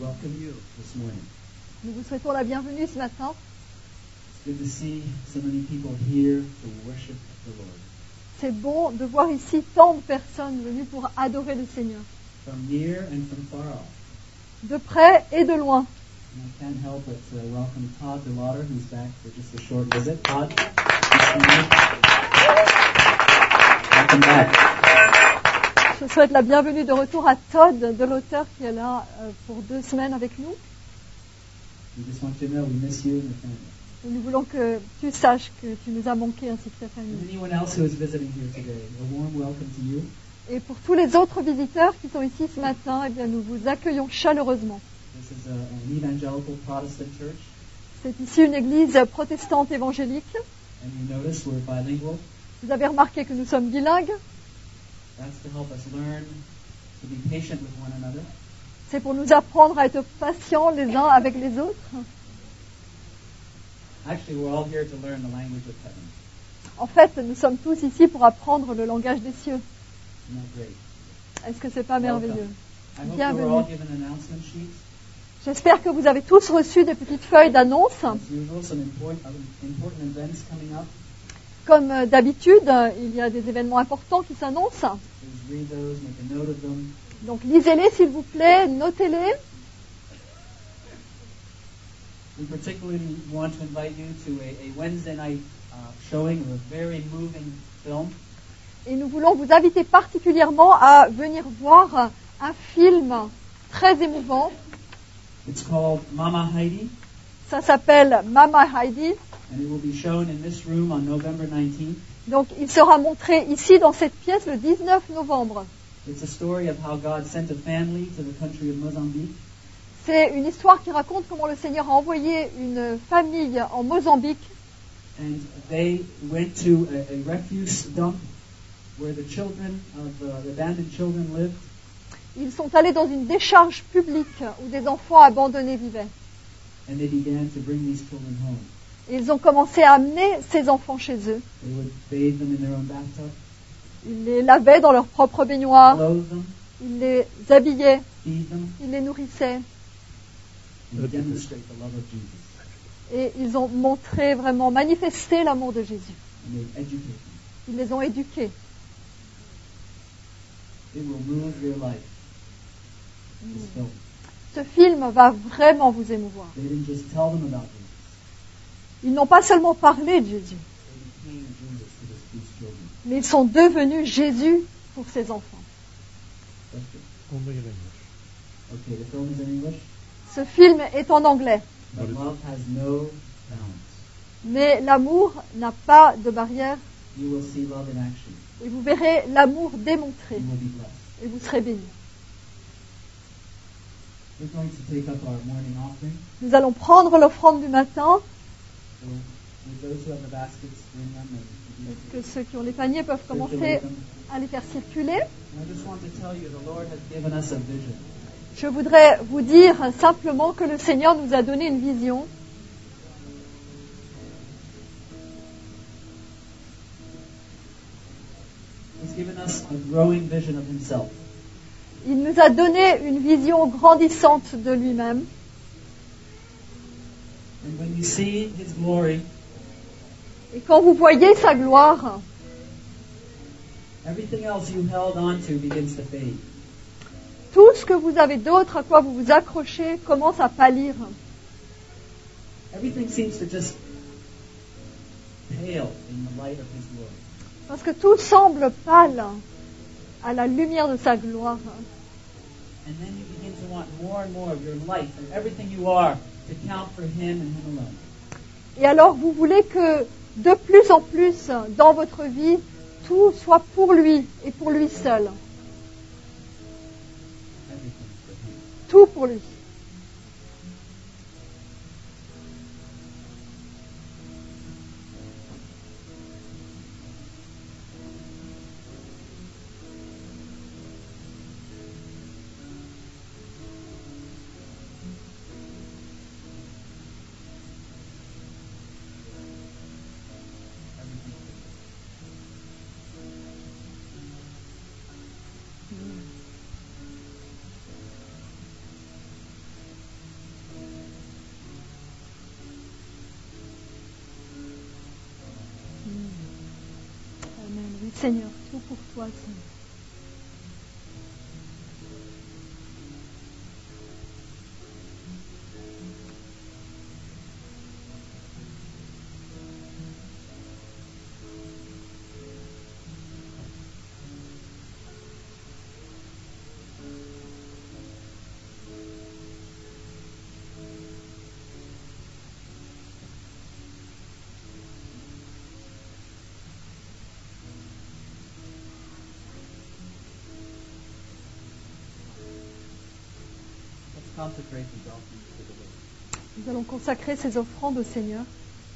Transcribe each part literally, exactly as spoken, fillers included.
welcome you this morning. Nous vous souhaitons la bienvenue ce matin. It's good to see so many people here to worship the Lord. C'est bon de voir ici tant de personnes venues pour adorer le Seigneur, From near and from far off. de près et de loin. And I can't help but uh, welcome Todd DeLauder, who's back for just a short visit. Todd, welcome back. Je souhaite la bienvenue de retour à Todd, de l'auteur qui est là euh, pour deux semaines avec nous. We just want you to know we miss you and your family. Et nous voulons que tu saches que tu nous as manqué ainsi que ta And famille. anyone else who is visiting here today, a warm welcome to you. Et pour tous les autres visiteurs qui sont ici ce matin, eh bien, nous vous accueillons chaleureusement. This is a, an evangelical Protestant church, C'est ici une église protestante évangélique. and you notice we're bilingual. Vous avez remarqué que nous sommes bilingues. That's to help us learn to be patient with one another. C'est pour nous apprendre à être patients les uns avec les autres. Actually, we're all here to learn the language of heaven. En fait, nous sommes tous ici pour apprendre le langage des cieux. Isn't that great? Est-ce que c'est pas merveilleux? I hope you were Bienvenue. all given announcement sheets. J'espère que vous avez tous reçu des petites feuilles d'annonce. As usual, some important, uh, important events coming up. Comme euh, d'habitude, euh, il y a des événements importants qui s'annoncent. Please read those, make a note of them. Donc lisez-les s'il vous plaît, notez-les. We particularly want to invite you to a, a Wednesday night uh, showing of a very moving film. Et nous voulons vous inviter particulièrement à venir voir un film très émouvant. It's called Mama Heidi, Ça s'appelle Mama Heidi. and it will be shown in this room on November nineteenth. Donc il sera montré ici dans cette pièce le dix-neuf novembre. It's a story of how God sent a family to the country of Mozambique. C'est une histoire qui raconte comment le Seigneur a envoyé une famille en Mozambique. And they went to a, a refuse dump where the children of uh, the abandoned children lived. Ils sont allés dans une décharge publique où des enfants abandonnés vivaient. And they began to bring these children home. Et ils ont commencé à amener ces enfants chez eux. They would bathe them in their own bathtub, Ils les lavaient dans leur propre baignoire, clothe them, ils les habillaient, feed them, ils les nourrissaient. and demonstrate the love of Jesus. Et ils ont montré, vraiment manifesté l'amour de Jésus. And they educate them. Ils les ont éduqués. It will move your life. This film. Ce film va vraiment vous émouvoir. They didn't just tell them about Jesus. Ils n'ont pas seulement parlé de Jésus, They became Jesus to this, these children. mais ils sont devenus Jésus pour ces enfants. Question? Only in English. Okay, the film is in English, Ce film est en anglais, but love has no bounds. mais l'amour n'a pas de barrière You will see love in action. et vous verrez l'amour démontré You will be blessed. et vous serez bénis. We're going to take up our morning offering. Nous allons prendre l'offrande du matin, So, with those who have the baskets, bring them and que ceux qui ont les paniers peuvent commencer circulate them. à les faire circuler. And I just want to tell you, the Lord has given us a vision. Je voudrais vous dire simplement que le Seigneur nous a donné une vision. He's given us a growing vision of Himself. Il nous a donné une vision grandissante de lui-même. And when you see His glory, Et quand vous voyez sa gloire, everything else you held on to begins to fade. tout ce que vous avez d'autre à quoi vous vous accrochez commence à pâlir. Everything seems to just pale in the light of His glory. Parce que tout semble pâle à la lumière de sa gloire. And then you begin to want more and more of your life and everything you are to count for Him and Him alone. Et alors vous voulez que de plus en plus dans votre vie, tout soit pour lui et pour lui seul. Everything for Him. Tout pour lui. Seigneur, tout pour toi, Seigneur. Consecrate these offerings to the Lord. Nous allons consacrer ces offrandes au Seigneur.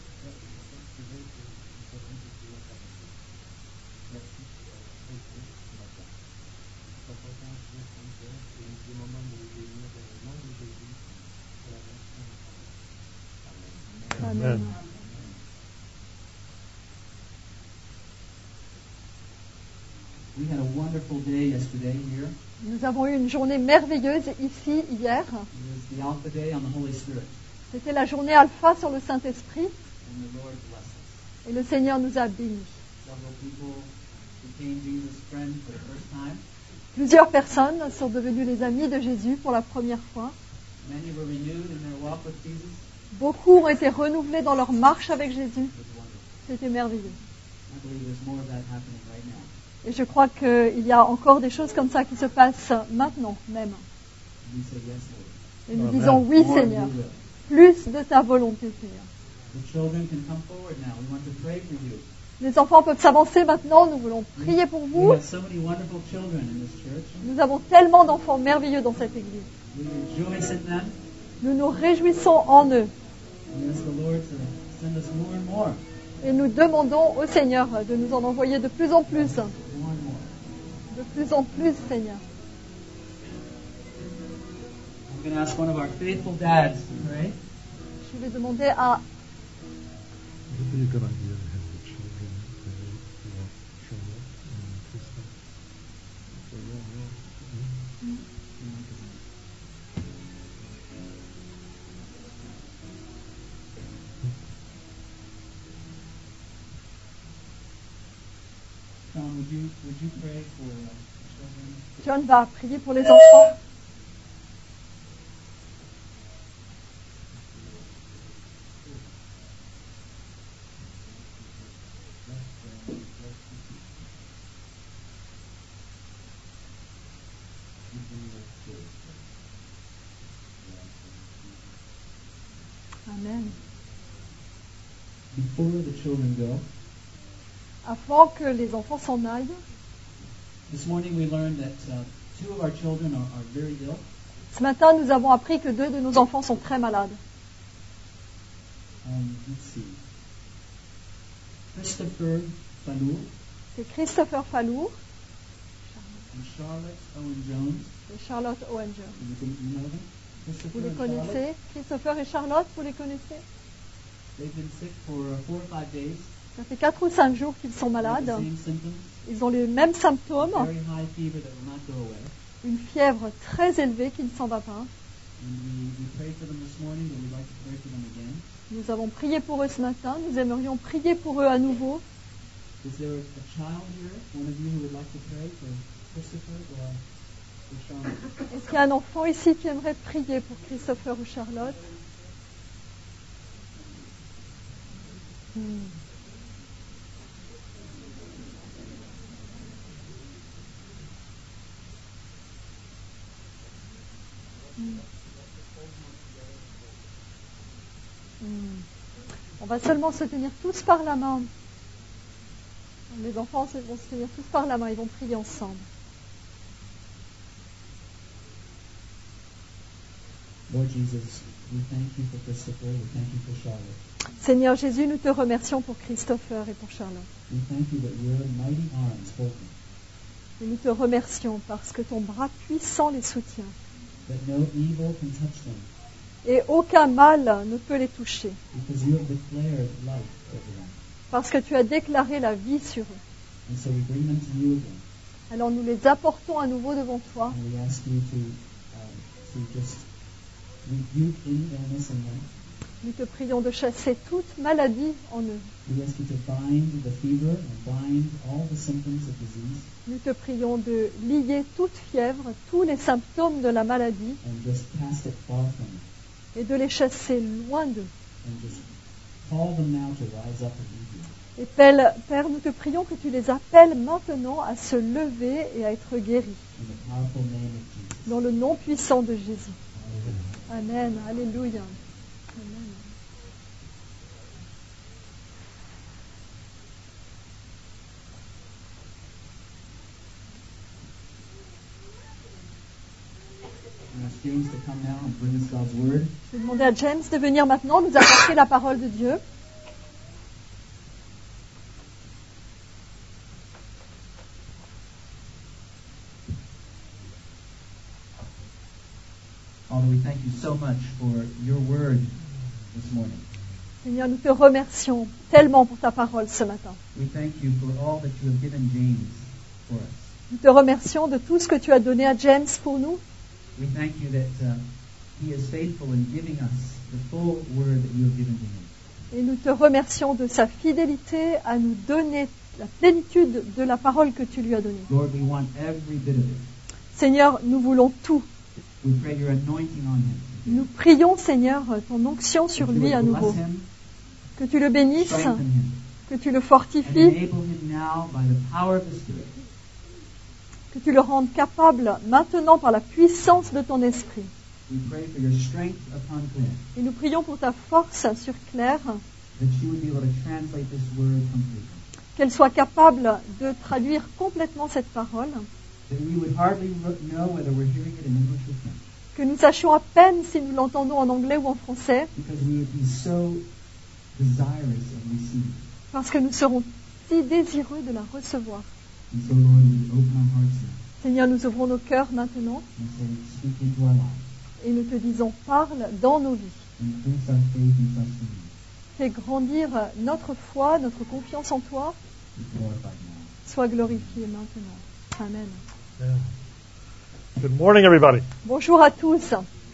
Amen. We had a wonderful day yesterday here. Nous avons eu une journée merveilleuse ici, hier. It was the Alpha Day on the Holy Spirit, C'était la journée alpha sur le Saint-Esprit and the Lord bless us. et le Seigneur nous a bénis. Several people became Jesus' friends for the first time. Plusieurs personnes sont devenues les amis de Jésus pour la première fois. Many were renewed in their walk with Jesus. Beaucoup ont été renouvelés dans leur marche avec Jésus. It was wonderful. C'était merveilleux. I believe there's more of that happening right now. Et je crois qu'il y a encore des choses comme ça qui se passent maintenant même. We say yes, Lord. Et nous Amen. disons oui, More Seigneur. of your will. Plus de ta volonté, Seigneur. The children can come forward now. We want to pray for you. Les enfants peuvent s'avancer maintenant. Nous voulons prier pour We vous. have so many wonderful children in this church. Nous avons tellement d'enfants merveilleux dans cette église. We rejoice in them. Nous nous réjouissons en eux. We ask the Lord to send us more and more. Et nous demandons au Seigneur de nous en envoyer de plus en plus. More and more. De plus en plus, Seigneur. I'm going to ask one of our faithful dads to pray. Je vais demander à It would be a good idea to have the children pray for Charlotte and Krista. For your will. John, would you would you pray for uh, children? John va prier pour les enfants. Amen. Before the children go, Avant que les enfants s'en aillent, this morning we learned that uh, two of our children are, are very ill. ce matin, nous avons appris que deux de nos enfants sont très malades. Um, let's see. Christopher Fanour C'est Christopher Fallour and Charlotte Owen Jones. et Charlotte Owenger. You, can, you know them? Vous Christopher les and Charlotte. connaissez? Christopher et Charlotte, vous les connaissez? They've been sick for uh, four or five days. Ça fait quatre ou cinq jours qu'ils sont They have malades. the same symptoms. Ils ont les mêmes symptômes, Very high fever that will not go away. une fièvre très élevée qui ne s'en va pas. And we, we prayed for them this morning, but we'd like to pray for them again. Nous avons prié pour eux ce matin, nous aimerions prier pour eux à nouveau. Is there a child here, one of you who would like to pray for Christopher or for Charlotte? Est-ce qu'il y a un enfant ici qui aimerait prier pour Christopher ou Charlotte? Hmm. Hmm. Hmm. On va seulement se tenir tous par la main. Les enfants vont se tenir tous par la main, ils vont prier ensemble. Lord Jesus, we thank you for Christopher, we thank you for Charlotte. Seigneur Jésus, nous te remercions pour Christopher et pour Charlotte. We thank you that your mighty arms hold them, Et nous te remercions parce que ton bras puissant les soutient. that no evil can touch them, Et aucun mal ne peut les toucher. because you have declared life over them. Parce que tu as déclaré la vie sur eux. And so we bring them to you again, Alors nous les apportons à nouveau devant toi. and we ask you to, um, to just rebuke any illness in them, Nous te prions de chasser toute maladie en eux. We ask you to bind the fever and bind all the symptoms of disease Nous te prions de lier toute fièvre, tous les symptômes de la maladie and just cast it far from them. et de les chasser loin d'eux. And just call them now to rise up and lead you. Et Père, Père, nous te prions que tu les appelles maintenant à se lever et à être guéris. In the powerful name of Jesus. Dans le nom puissant de Jésus. Amen. Amen. Alléluia. Amen. I ask James to come now and bring us God's word. Je vais demander à James de venir maintenant nous apporter la parole de Dieu. Father, we thank you so much for your word this morning. Seigneur, nous te remercions tellement pour ta parole ce matin. We thank you for all that you have given James for us. Nous te remercions de tout ce que tu as donné à James pour nous. We thank you that uh, he is faithful in giving us the full word that you have given to him. Et nous te remercions de sa fidélité à nous donner la plénitude de la parole que tu lui as donnée. Lord, we want every bit of it. Seigneur, nous voulons tout. We pray your anointing on him. Nous prions, Seigneur, ton onction sur That you lui à would nouveau. bless him, Que tu le bénisses, strengthen him, que tu le and fortifies, enable him now by the power of the Spirit que tu le rendes capable maintenant par la puissance de ton esprit. We pray for your strength upon Claire, Et nous prions pour ta force sur Claire, that she would be able to translate this word completely. qu'elle soit capable de traduire complètement cette parole, That we would hardly know whether we're hearing it in English or French, que nous sachions à peine si nous l'entendons en anglais ou en français, because we would be so desirous of receiving. parce que nous serons si désireux de la recevoir. And so, Lord, we open our hearts now Seigneur, nous ouvrons nos cœurs maintenant and say, speak into our lives. et nous te disons, parle dans nos vies. Increase our faith and trust in you. Fais grandir notre foi, notre confiance en toi, Be glorified now. sois glorifié maintenant. Amen. Yeah. Good morning, everybody. Bonjour à tous.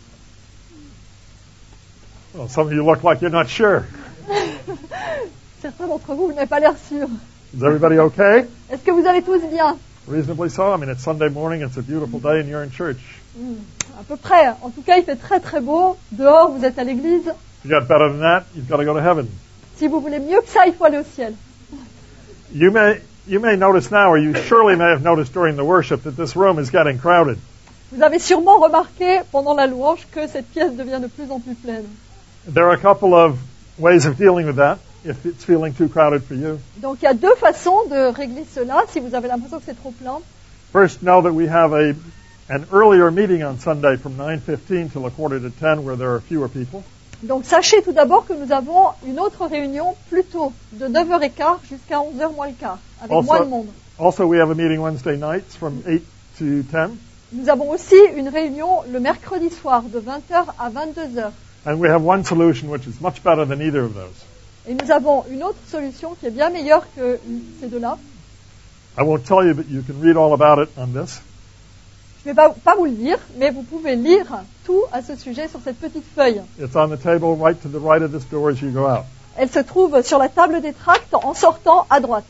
Well, some of you look like you're not sure. Certains d'entre vous, vous n'avez pas l'air sûrs. Is everybody okay? Est-ce que vous allez tous bien? Reasonably so. I mean, it's Sunday morning. It's a beautiful day, and you're in church. Hmm, à peu près. En tout cas, il fait très très beau. Dehors, vous êtes à l'église. If you got better than that, you've got to go to heaven. Si vous voulez mieux que ça, il faut aller au ciel. You may you may notice now, or you surely may have noticed during the worship, that this room is getting crowded. Vous avez sûrement remarqué pendant la louange que cette pièce devient de plus en plus pleine. There are a couple of ways of dealing with that if it's feeling too crowded for you. Donc il y a deux façons de régler cela si vous avez l'impression que c'est trop plein. First, know that we have a an earlier meeting on Sunday from nine fifteen till a quarter to ten where there are fewer people. Donc sachez tout d'abord que nous avons une autre réunion plus tôt, de neuf heures quinze jusqu'à onze heures moins le quart, avec Also- moins de monde. Also, we have a meeting Wednesday nights from eight to ten. Nous avons aussi une réunion le mercredi soir de vingt heures à vingt-deux heures. And we have one solution which is much better than either of those. Et nous avons une autre solution qui est bien meilleure que ces deux-là. I won't tell you, but you can read all about it on this. Je ne vais pas, pas vous le dire, mais vous pouvez lire tout à ce sujet sur cette petite feuille. It's on the table right to the right of this door as you go out. Elle se trouve sur la table des tracts en sortant à droite.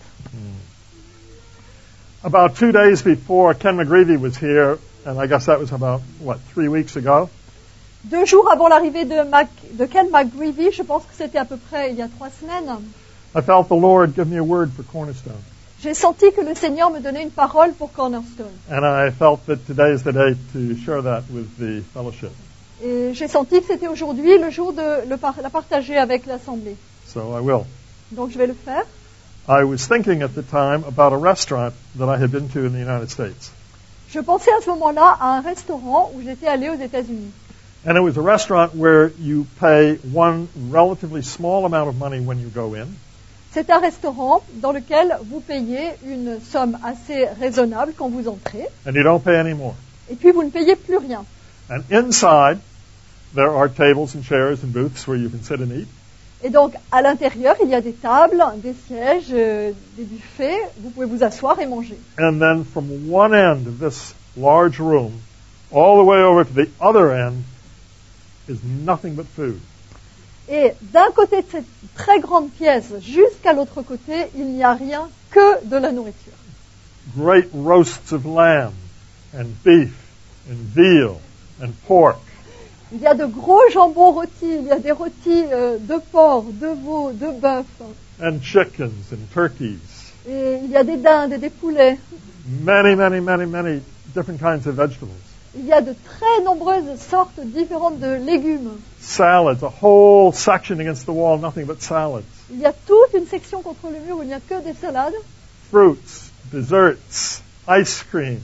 About two days before Ken McGreevy was here, and I guess that was about, what, three weeks ago, Deux jours avant l'arrivée de, Mac, de Ken McGreevy, je pense que c'était à peu près il y a trois semaines, I felt the Lord give me a word for Cornerstone. j'ai senti que le Seigneur me donnait une parole pour Cornerstone. And I felt that today is the day to share that with the fellowship. Et j'ai senti que c'était aujourd'hui le jour de le par- la partager avec l'Assemblée. So I will. Donc je vais le faire. I was thinking at the time about a restaurant that I had been to in the United States. Je pensais à ce moment-là à un restaurant où j'étais allée aux États-Unis. And it was a restaurant where you pay one relatively small amount of money when you go in. C'est un restaurant dans lequel vous payez une somme assez raisonnable quand vous entrez, And you don't pay any more. et puis vous ne payez plus rien. And inside, there are tables and chairs and booths where you can sit and eat. Et donc, à l'intérieur, il y a des tables, des sièges, euh, des buffets, vous pouvez vous asseoir et manger. And then from one end of this large room, all the way over to the other end, is nothing but food. Et d'un côté de cette très grande pièce jusqu'à l'autre côté, il n'y a rien que de la nourriture. Great roasts of lamb and beef and veal and pork. Il y a de gros jambons rôtis, il y a des rôtis euh, de porc, de veau, de bœuf. And chickens and turkeys. Et il y a des dindes et des poulets. Many, many, many, many different kinds of vegetables. Il y a de très nombreuses sortes différentes de légumes. Salads, a whole section against the wall, nothing but salads. Il y a toute une section contre le mur où il n'y a que des salades. Fruits, desserts, ice cream,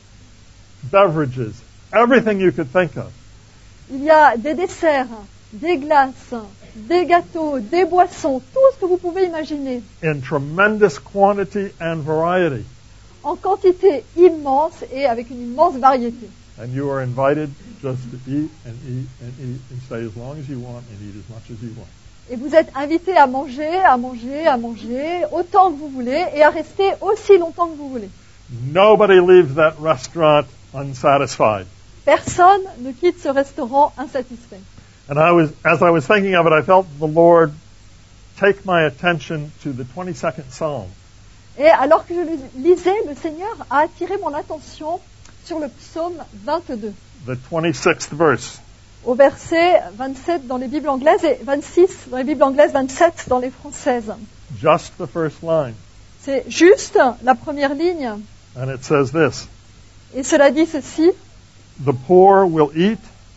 beverages, everything you could think of. Il y a des desserts, des glaces, des gâteaux, des boissons, tout ce que vous pouvez imaginer. In tremendous quantity and variety. En quantité immense et avec une immense variété. And you are invited just to eat and eat and eat and stay as long as you want and eat as much as you want. Et vous êtes invité à manger, à manger, à manger, autant que vous voulez, et à rester aussi longtemps que vous voulez. Nobody leaves that restaurant unsatisfied. Personne ne quitte ce restaurant insatisfait. And I was, as I was thinking of it, I felt the Lord take my attention to the twenty-second Psalm. Et alors que je lisais, le Seigneur a attiré mon attention sur le psaume vingt-deux. The twenty-sixth verse. Au verset vingt-sept dans les Bibles anglaises et vingt-six dans les Bibles anglaises, vingt-sept dans les françaises. Just the first line. C'est juste la première ligne. And it says this. Et cela dit ceci. The poor will eat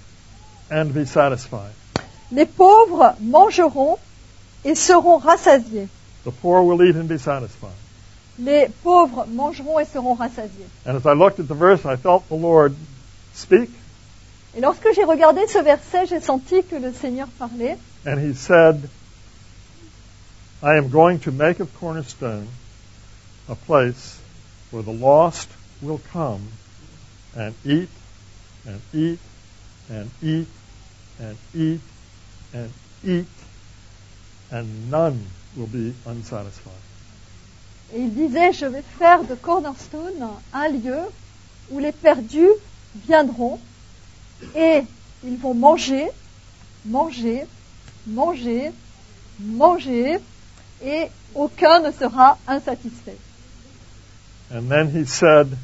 and be satisfied. Les pauvres mangeront et seront rassasiés. The poor will eat and be satisfied. Les pauvres mangeront et seront rassasiés. And as I looked at the verse, I felt the Lord speak. Et lorsque j'ai regardé ce verset, j'ai senti que le Seigneur parlait. And he said, I am going to make of Cornerstone a place where the lost will come and eat and eat and eat and eat and eat, and none will be unsatisfied. Et il disait, je vais faire de Cornerstone un lieu où les perdus viendront et ils vont manger, manger, manger, manger, et aucun ne sera insatisfait. And then he said,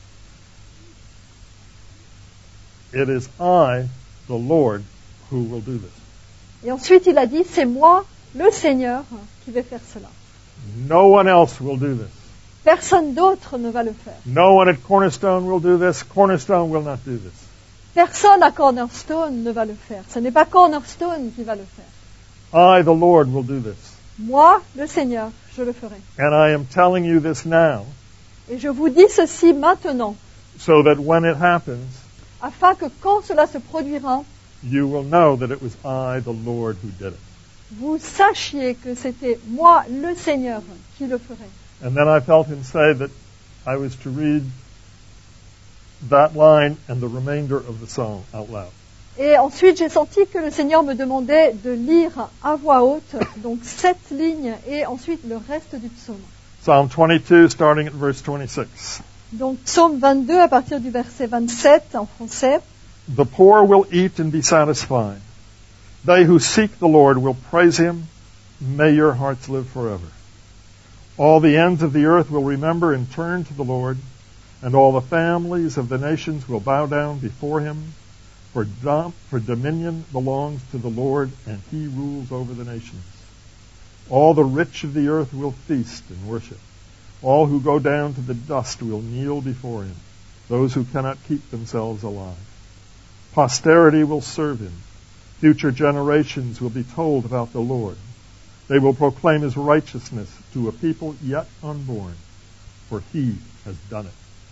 it is I, the Lord, who will do this. Et ensuite il a dit, c'est moi, le Seigneur, qui vais faire cela. No one else will do this. Personne d'autre ne va le faire. No one at Cornerstone will do this. Cornerstone will not do this. Personne à Cornerstone ne va le faire. Ce n'est pas Cornerstone qui va le faire. I, the Lord, will do this. Moi, le Seigneur, je le ferai. And I am telling you this now, Et je vous dis ceci maintenant, so that when it happens, afin que quand cela se produira, you will know that it was I, the Lord, who did it. vous sachiez que c'était moi, le Seigneur, qui le ferai. And then I felt him say that I was to read that line and the remainder of the psalm out loud. Et ensuite, j'ai senti que le Seigneur me demandait de lire à voix haute, donc sept lignes, et ensuite le reste du psaume. Psalm twenty-two, starting at verse twenty-six. Donc, psaume vingt-deux, à partir du verset vingt-sept, en français. The poor will eat and be satisfied. They who seek the Lord will praise him. May your hearts live forever. All the ends of the earth will remember and turn to the Lord, and all the families of the nations will bow down before him. For, dom- for dominion belongs to the Lord, and he rules over the nations. All the rich of the earth will feast and worship. All who go down to the dust will kneel before him, those who cannot keep themselves alive. Posterity will serve him. Future generations will be told about the Lord. They will proclaim his righteousness to a people yet unborn, for he has done it.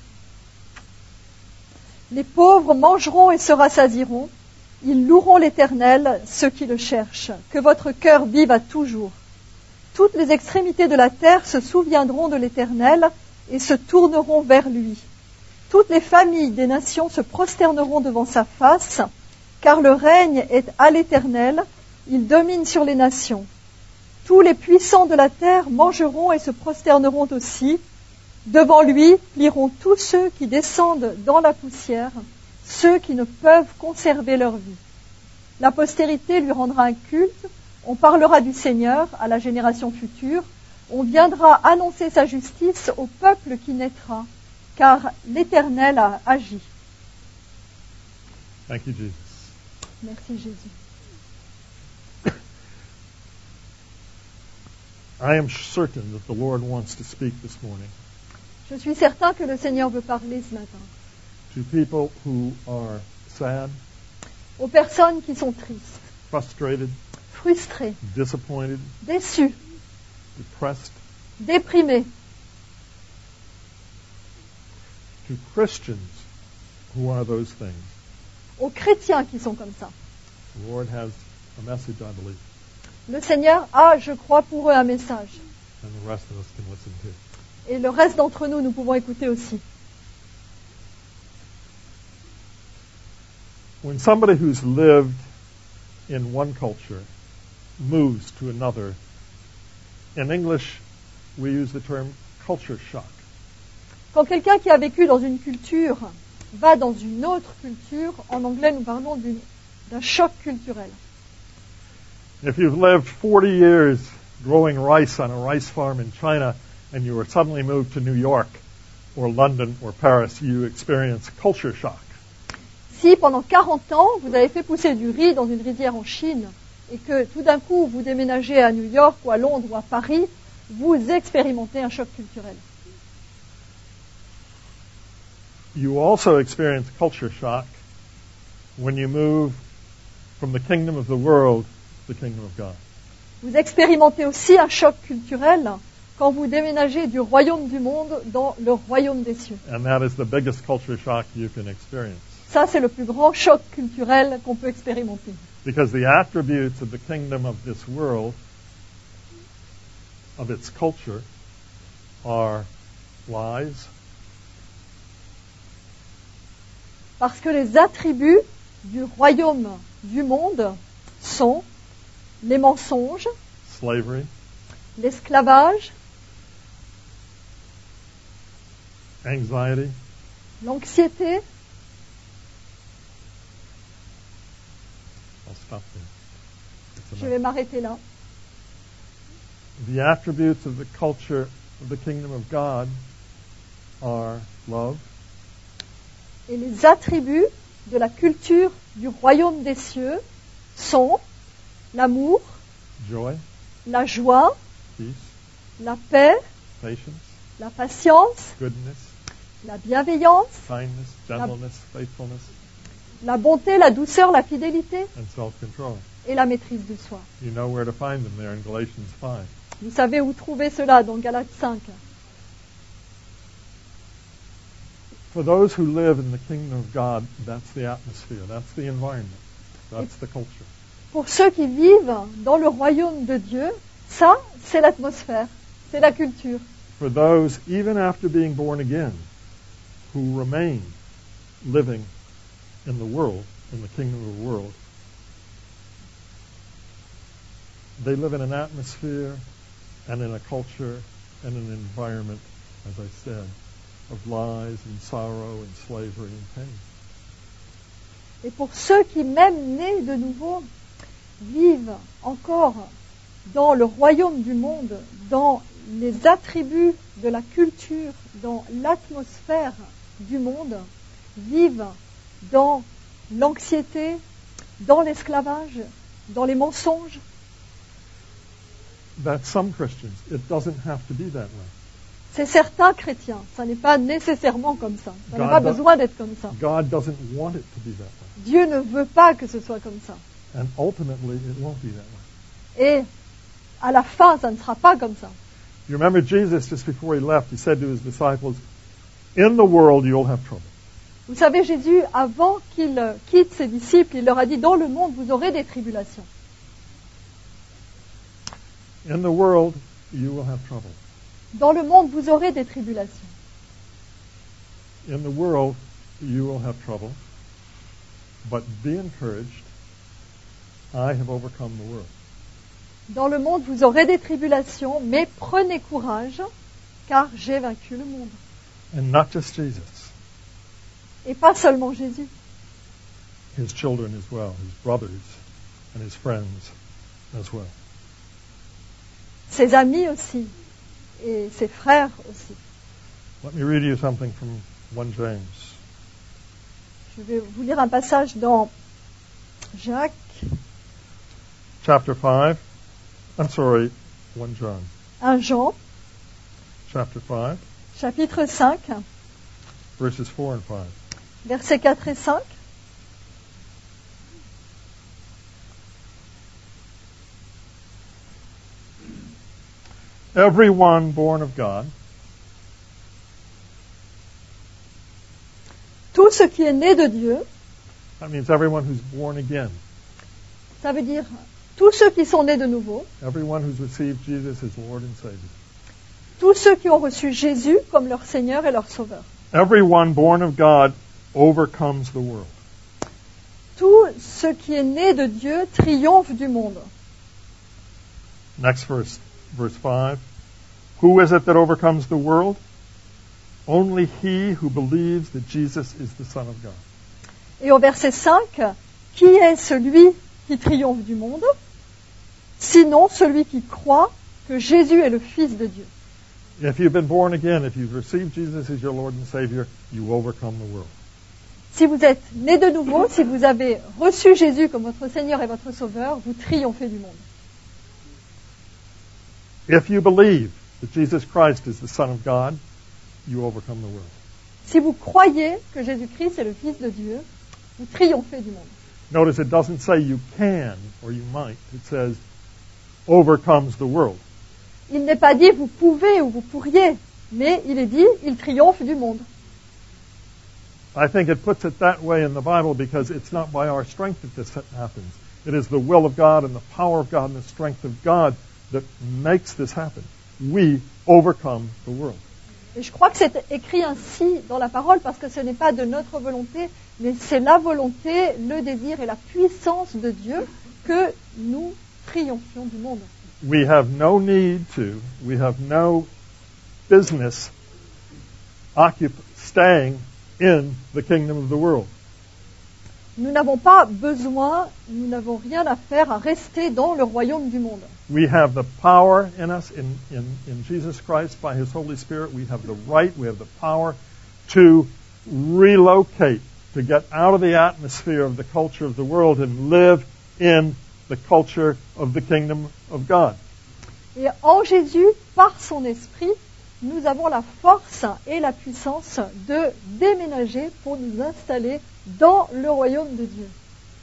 Les pauvres mangeront et se rassasieront. Ils loueront l'Éternel, ceux qui le cherchent. Que votre cœur vive à toujours. Toutes les extrémités de la terre se souviendront de l'Éternel et se tourneront vers lui. Toutes les familles des nations se prosterneront devant sa face, car le règne est à l'Éternel, il domine sur les nations. Tous les puissants de la terre mangeront et se prosterneront aussi. Devant lui plieront tous ceux qui descendent dans la poussière, ceux qui ne peuvent conserver leur vie. La postérité lui rendra un culte, On parlera du Seigneur à la génération future. On viendra annoncer sa justice au peuple qui naîtra, car l'Éternel a agi. Thank you, Jesus. Merci Jésus. I am certain that the Lord wants to speak this morning Je suis certain que le Seigneur veut parler ce matin to people who are sad, aux personnes qui sont tristes, frustrated, frustrées, disappointed, déçues, depressed, déprimées, to Christians who are those things. aux chrétiens qui sont comme ça. The Lord has a message, I believe, Le Seigneur a, je crois, pour eux un message. and the rest of us can listen to. Et le reste d'entre nous, nous pouvons écouter aussi. When somebody who's lived in one culture moves to another, in English we use the term culture shock. Quand quelqu'un qui a vécu dans une culture va dans une autre culture, en anglais nous parlons d'une- d'un choc culturel. If you've lived forty years growing rice on a rice farm in China and you were suddenly moved to New York or London or Paris, you experience culture shock. Si pendant quarante ans, vous avez fait pousser du riz dans une rizière en Chine et que tout d'un coup vous déménagez à New York ou à Londres ou à Paris, vous expérimentez un choc culturel. You also experience culture shock when you move from the kingdom of the world to the kingdom of God. Vous expérimentez aussi un choc culturel quand vous déménagez du royaume du monde dans le royaume des cieux. And that is the biggest culture shock you can experience. Ça, c'est le plus grand choc culturel qu'on peut expérimenter. Because the attributes of the kingdom of this world, of its culture, are lies, Parce que les attributs du royaume du monde sont les mensonges, slavery, l'esclavage, anxiety, l'anxiété. I'll stop there. It's Je enough. vais m'arrêter là. The attributes of the culture of the kingdom of God are love, Et les attributs de la culture du royaume des cieux sont l'amour, joy, la joie, peace, la paix, patience, la patience, goodness, la bienveillance, kindness, gentleness, faithfulness, la bonté, la douceur, la fidélité and self-control. et la maîtrise de soi. You know where to find them there in Galatians five. Vous savez où trouver cela dans Galates cinq. For those who live in the kingdom of God, that's the atmosphere, that's the environment, that's the culture. Pour ceux qui vivent dans le royaume de Dieu, ça, c'est l'atmosphère, c'est la culture. For those, even after being born again, who remain living in the world, in the kingdom of the world, they live in an atmosphere and in a culture and an environment, as I said, of lies and sorrow and slavery and pain. Et pour ceux qui, même nés de nouveau, vivent encore dans le royaume du monde, dans les attributs de la culture, dans l'atmosphère du monde, vivent dans l'anxiété, dans l'esclavage, dans les mensonges. That's some Christians. It doesn't have to be that way. C'est certains chrétiens, ça n'est pas nécessairement comme ça, ça n'a God pas does- besoin d'être comme ça. God doesn't want it to be that way. Dieu ne veut pas que ce soit comme ça. And ultimately, it won't be that way. Et à la fin, ça ne sera pas comme ça. You remember Jesus, just before he left, he said to his disciples, in the world you'll have trouble. Vous savez, Jésus, avant qu'il euh, quitte ses disciples, il leur a dit, dans le monde, vous aurez des tribulations. In the world you will have trouble. Dans le monde, vous aurez des tribulations. In the world you will have trouble. But be encouraged. I have overcome the world. Dans le monde, vous aurez des tribulations, mais prenez courage, car j'ai vaincu le monde. And not just Jesus, Et pas seulement Jésus, his children as well, his brothers and his friends as well. Ses amis aussi, et ses frères aussi. Let me read you something from First James. Je vais vous lire un passage dans Jacques, Chapter five. I'm sorry, First John. un Jean, Chapter five, chapitre cinq, verses four and five. versets quatre et cinq. Everyone born of God Tout ce qui est né de Dieu, that means everyone who's born again, ça veut dire tous ceux qui sont nés de nouveau, everyone who's received Jesus as Lord and Savior. tous ceux qui ont reçu Jésus comme leur Seigneur et leur Sauveur. Everyone born of God overcomes the world. Tout ce qui est né de Dieu triomphe du monde. Next verse, verse five. Who is it that overcomes the world? Only he who believes that Jesus is the Son of God. Et au verset cinq, qui est celui qui triomphe du monde? Sinon celui qui croit que Jésus est le Fils de Dieu. If you've been born again, if you've received Jesus as your Lord and Savior, you overcome the world. Si vous êtes né de nouveau, si vous avez reçu Jésus comme votre Seigneur et votre Sauveur, vous triomphez du monde. If you believe that Jesus Christ is the Son of God, you overcome the world. Si vous croyez que Jésus-Christ est le Fils de Dieu, vous triomphez du monde. Notice it doesn't say you can or you might. It says overcomes the world. Il n'est pas dit vous pouvez ou vous pourriez, mais il est dit il triomphe du monde. I think it puts it that way in the Bible because it's not by our strength that this happens. It is the will of God and the power of God and the strength of God that makes this happen. We overcome the world. Et je crois que c'est écrit ainsi dans la parole parce que ce n'est pas de notre volonté, mais c'est la volonté, le désir et la puissance de Dieu que nous triomphions du monde. We have no need to, we have no business occup- staying in the kingdom of the world. Nous n'avons pas besoin, nous n'avons rien à faire à rester dans le royaume du monde. We have the power in us, in, in, in Jesus Christ, by His Holy Spirit. We have the right, we have the power to relocate, to get out of the atmosphere of the culture of the world and live in the culture of the kingdom of God. Et en Jésus, par son esprit, nous avons la force et la puissance de déménager pour nous installer dans le royaume de Dieu.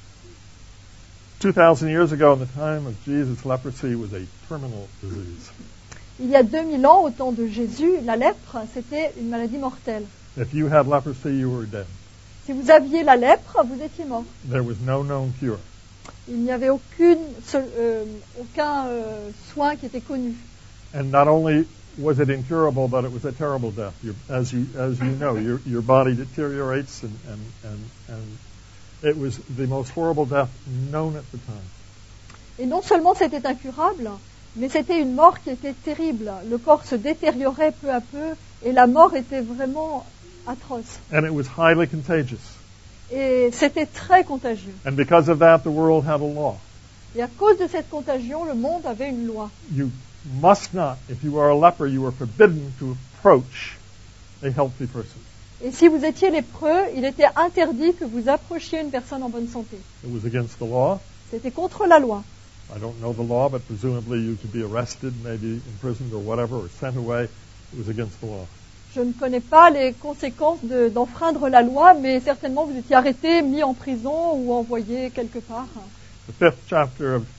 two thousand years ago, in the time of Jesus, leprosy was a terminal disease. Il y a deux mille ans, au temps de Jésus, la lèpre, c'était une maladie mortelle. If you had leprosy, you were dead. Si vous aviez la lèpre, vous étiez mort. There was no known cure. Il n'y avait aucune, seul- euh, aucun euh, soin qui était connu. And not only was it incurable, but it was a terrible death. Your, as you as you know, your your body deteriorates, and, and, and, and it was the most horrible death known at the time. Et non seulement c'était incurable, mais c'était une mort qui était terrible. Le corps se détériorait peu à peu et la mort était vraiment atroce. And it was highly contagious. Et c'était très contagieux. And because of that, the world had a law. Et à cause de cette contagion, le monde avait une loi. You must not, if you are a leper, you are forbidden to approach a healthy person. Et si vous étiez lépreux, il était interdit que vous approchiez une personne en bonne santé. It was against the law. C'était contre la loi. I don't know the law, but presumably you could be arrested, maybe imprisoned or whatever, or sent away. It was against the law. Je ne connais pas les conséquences de- d'enfreindre la loi, mais certainement vous étiez arrêté, mis en prison ou envoyé quelque part. The fifth chapter of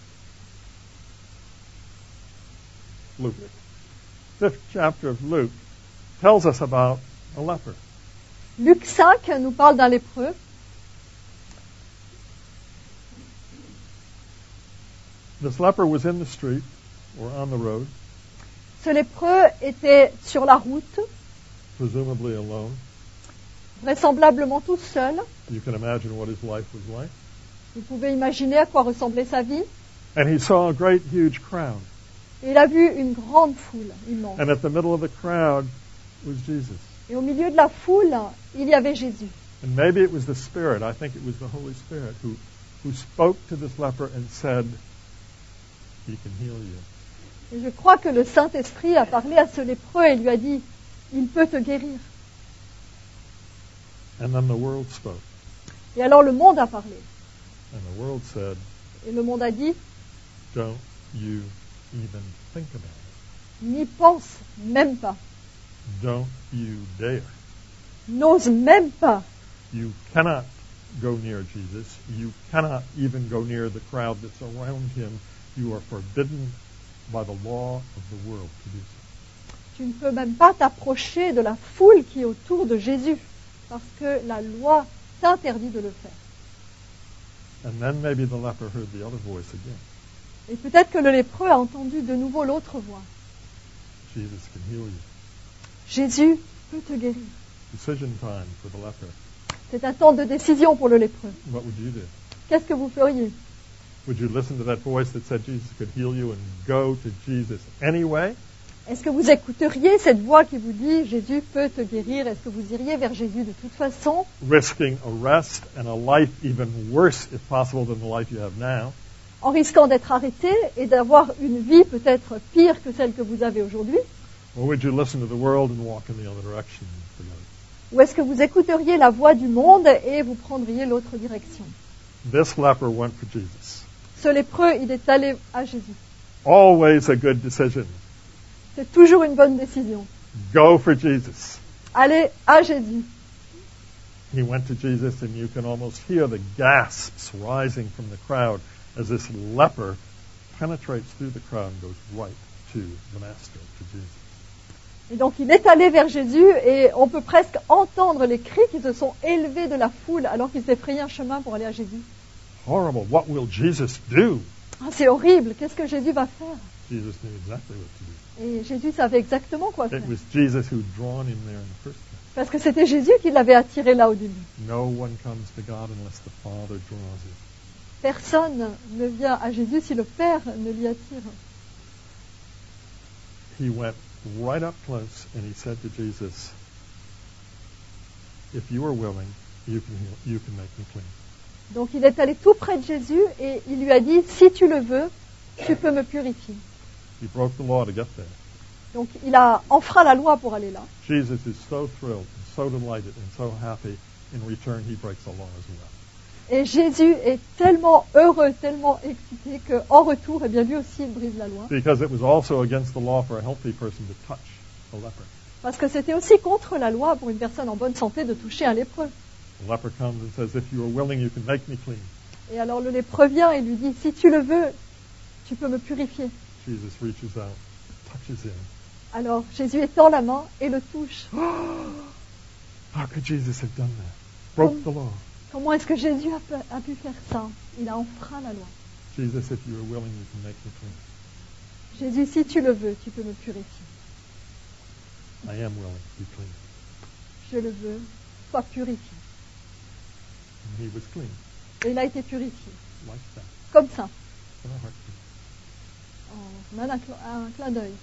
Luke, fifth chapter of Luke tells us about a leper. Luc cinq nous parle d'un lépreux. This leper was in the street or on the road, Ce lépreux était sur la route, presumably alone. vraisemblablement tout seul. You can imagine what his life was like. Vous pouvez imaginer à quoi ressemblait sa vie. And he saw a great, huge crowd. Et il a vu une grande foule, immense. And at the middle of the crowd was Jesus. Et au milieu de la foule, il y avait Jésus. And maybe it was the Spirit, I think it was the Holy Spirit, who, who spoke to this leper and said, he can heal you. Et je crois que le Saint-Esprit a parlé à ce lépreux et lui a dit, il peut te guérir. And then the world spoke. Et alors le monde a parlé. And the world said, Et le monde a dit, don't you even think about it. n'y pense même pas. Don't you dare. N'ose même pas. You cannot go near Jesus. You cannot even go near the crowd that's around him. You are forbidden by the law of the world to do so. Tu ne peux même pas t'approcher de la foule qui est autour de Jésus, parce que la loi t'interdit de le faire. And then maybe the leper heard the other voice again. Et peut-être que le lépreux a entendu de nouveau l'autre voix. Jesus can heal you. Jésus peut te guérir. Decision time for the leper. C'est un temps de décision pour le lépreux. What would you do? Qu'est-ce que vous feriez? Would you listen to that voice that said Jesus could heal you and go to Jesus anyway? Est-ce que vous écouteriez cette voix qui vous dit Jésus peut te guérir? Est-ce que vous iriez vers Jésus de toute façon? Risking arrest and a life even worse, if possible, than the life you have now? En risquant d'être arrêté et d'avoir une vie peut-être pire que celle que vous avez aujourd'hui? Or would you listen to the world and walk in the other direction? Ou est-ce que vous écouteriez la voix du monde et vous prendriez l'autre direction? This leper went for Jesus. Ce lépreux, il est allé à Jésus. Always a good decision. C'est toujours une bonne décision. Go for Jesus. Allez à Jésus. He went to Jesus, and you can almost hear the gasps rising from the crowd as this leper penetrates through the crowd and goes right to the Master, to Jesus. Et donc il est allé vers Jésus et on peut presque entendre les cris qui se sont élevés de la foule alors qu'il s'est frayé un chemin pour aller à Jésus. Horrible. What will Jesus do? Ah, c'est horrible, qu'est-ce que Jésus va faire? Jesus knew exactly what to do. Et Jésus savait exactement quoi faire. It was Jesus who'd drawn him there in the first place. Parce que c'était Jésus qui l'avait attiré là au début. No one comes to God unless the Father draws him. Personne ne vient à Jésus si le Père ne l'y attire. He went right up close and he said to Jesus, if you are willing, you can heal, you can make me clean. Donc il est allé tout près de Jésus et il lui a dit, si tu le veux, tu peux me purifier. He broke the law to get there. Donc il a enfreint la loi pour aller là. Jesus is so thrilled and so delighted and so happy. In return, he breaks the law as well. Et Jésus est tellement heureux, tellement excité qu'en retour, eh bien lui aussi, il brise la loi. Because it was also against the law for a healthy person to touch a leper. Parce que c'était aussi contre la loi pour une personne en bonne santé de toucher un lépreux. The leper comes and says, if you are willing, you can make me clean. Et alors le lépreux vient et lui dit, si tu le veux, tu peux me purifier. Jesus reaches out, touches him. Alors Jésus étend la main et le touche. How could Jesus have done that? Broke the law. Comment est-ce que Jésus a pu, a pu faire ça? Il a enfreint la loi. Jesus, if you are willing, you can make me clean. Jésus, si tu le veux, tu peux me purifier. I am willing to be clean. Je le veux, sois purifié. And he was clean, Et il a été purifié, like that. comme ça, In a heartbeat. en un, cl- un clin d'œil.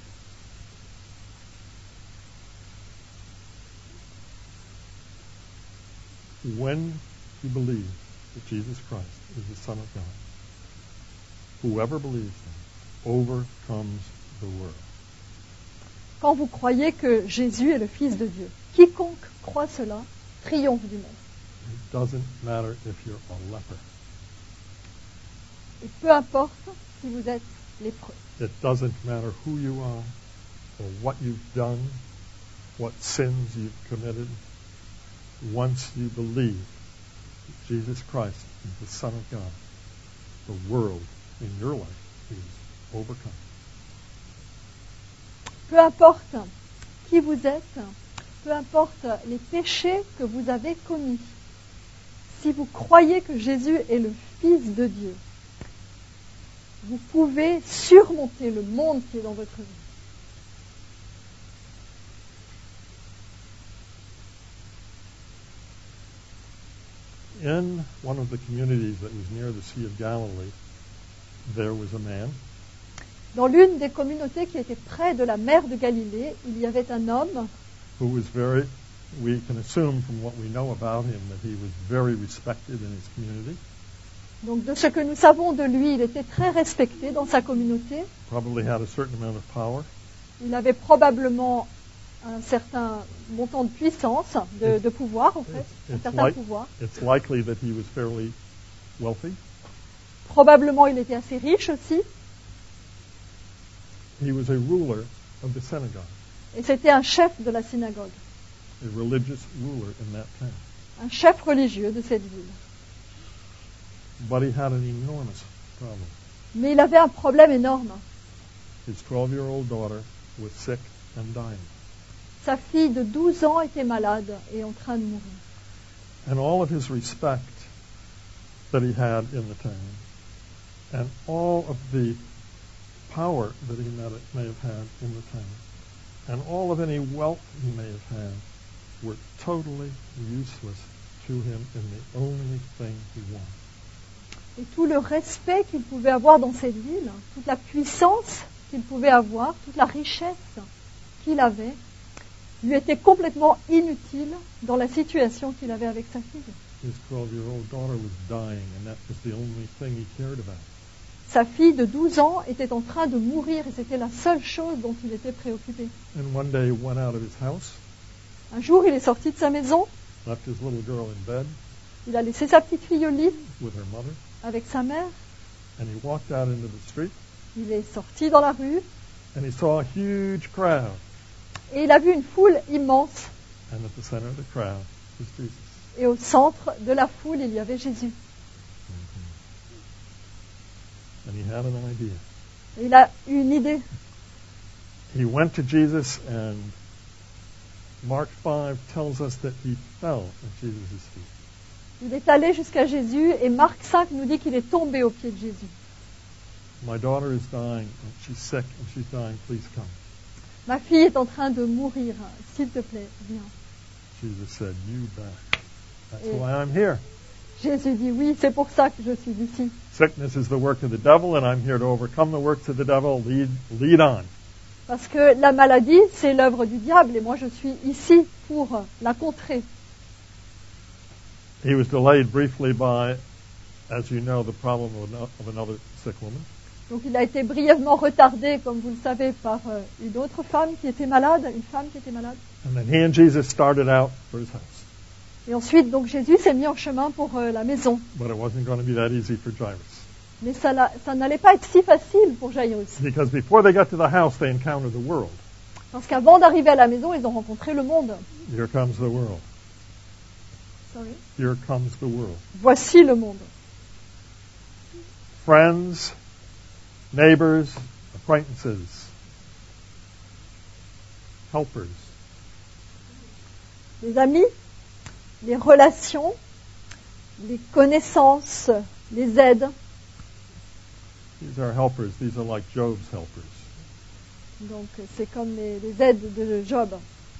When you believe that Jesus Christ is the Son of God, whoever believes him overcomes the world. Quand vous croyez que Jésus est le Fils de Dieu, quiconque croit cela triomphe du monde. It doesn't matter if you're a leper. Et peu importe si vous êtes lépreux. It doesn't matter who you are or what you've done, what sins you've committed. Once you believe that Jesus Christ is the Son of God, the world in your life is overcome. Peu importe qui vous êtes, peu importe les péchés que vous avez commis, si vous croyez que Jésus est le Fils de Dieu, vous pouvez surmonter le monde qui est dans votre vie. In one of the communities that was near the Sea of Galilee, there was a man Dans l'une des communautés qui était près de la mer de Galilée, il y avait un homme who was very, we can assume from what we know about him, that he was very respected in his community. Donc de ce que nous savons de lui, il était très respecté dans sa communauté. Probably had a certain amount of power. Il avait probablement un certain montant de puissance, de, de pouvoir en fait, un It's, certain li- pouvoir. it's likely that he was fairly wealthy. Probablement il était assez riche aussi, He was a ruler of the synagogue, et c'était un chef de la synagogue, a religious ruler in that town. un chef religieux de cette ville. But he had an enormous problem. Mais il avait un problème énorme. His twelve-year-old daughter was sick and dying. Sa fille de douze ans était malade et en train de mourir. And all of his respect that he had in the town, and all of the power that he may may have had in the town, and all of any wealth he may have had, were totally useless to him in the only thing he wanted. Et tout le respect qu'il pouvait avoir dans cette ville, toute la puissance qu'il pouvait avoir, toute la richesse qu'il avait, lui était complètement inutile dans la situation qu'il avait avec sa fille. His twelve-year-old daughter was dying, and that was the only thing he cared about. Sa fille de douze ans était en train de mourir et c'était la seule chose dont il était préoccupé. And one day he went out of his house, Un jour, il est sorti de sa maison, left his little girl in bed il a laissé sa petite fille au lit with her mother, avec sa mère, and he walked out into the street, il est sorti dans la rue and he saw a huge crowd. et il a vu une foule immense. And at the center of the crowd was Jesus. Et au centre de la foule, il y avait Jésus. And he had an idea. Et il a eu une idée. He went to Jesus, and Mark five tells us that he fell at Jesus' feet. Il est allé jusqu'à Jésus et Marc cinq nous dit qu'il est tombé aux pieds de Jésus. My daughter is dying, and she's sick, and she's dying. Please come. Ma fille est en train de mourir. S'il te plaît, viens. Jesus said, "You bet. That's Et- why I'm here. Jésus dit oui, c'est pour ça que je suis ici. Sickness is the work of the devil, and I'm here to overcome the works of the devil. Lead, lead on." Parce que la maladie, c'est l'œuvre du diable et moi je suis ici pour la contrer. He was delayed briefly by, as you know, the problem of ano- of another sick woman. Donc il a été brièvement retardé, comme vous le savez, par euh, une autre femme qui était malade, une femme qui était malade. And then he and Jesus started out for his house. Et ensuite, donc Jésus s'est mis en chemin pour euh, la maison. But it wasn't going to be that easy for Jairus. Mais ça, l'a- ça n'allait pas être si facile pour Jairus. Because before they got to the house, they encountered the world. Parce qu'avant d'arriver à la maison, ils ont rencontré le monde. Here comes the world. Sorry. Here comes the world. Voici le monde. Friends, neighbors, acquaintances, helpers. Les amis, les relations, les connaissances, les aides. These are helpers. These are like Job's helpers. Donc c'est comme les, les aides de Job.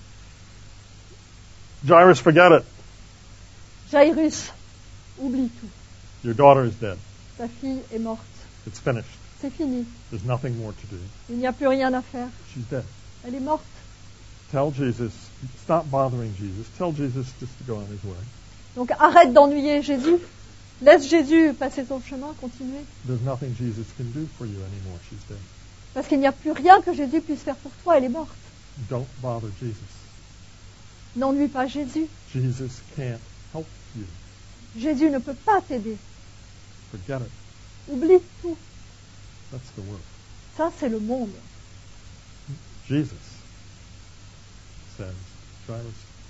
Jairus, forget it. Jairus, oublie tout. Your daughter is dead. Ta fille est morte. It's finished. C'est fini. There's nothing more to do. Il n'y a plus rien à faire. She's dead. Elle est morte. Tell Jesus, stop bothering Jesus. Tell Jesus just to go on his way. Donc arrête d'ennuyer Jésus. Laisse Jésus passer son chemin, continuer. There's nothing Jesus can do for you anymore. She's dead. Parce qu'il n'y a plus rien que Jésus puisse faire pour toi. Elle est morte. Don't bother Jesus. N'ennuie pas Jésus. Jesus can't help you. Jésus ne peut pas t'aider. Forget it. Oublie tout. That's the world. Ça, c'est le monde. Jesus says, Jairus,